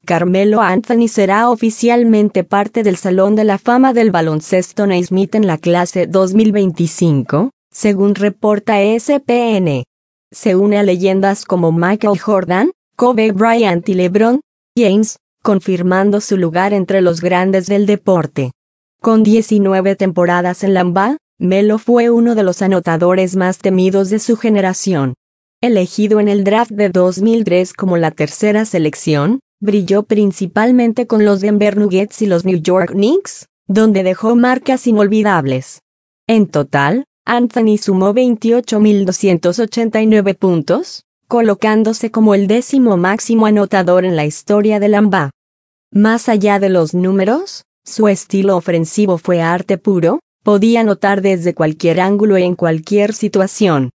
Carmelo Anthony será oficialmente parte del Salón de la Fama del Baloncesto Naismith en la clase 2025, según reporta ESPN. Se une a leyendas como Michael Jordan, Kobe Bryant y LeBron James, confirmando su lugar entre los grandes del deporte. Con 19 temporadas en la NBA, Melo fue uno de los anotadores más temidos de su generación. Elegido en el draft de 2003 como la tercera selección, brilló principalmente con los Denver Nuggets y los New York Knicks, donde dejó marcas inolvidables. En total, Anthony sumó 28.289 puntos, colocándose como el 10º máximo anotador en la historia de la NBA. Más allá de los números, su estilo ofensivo fue arte puro, podía anotar desde cualquier ángulo y en cualquier situación.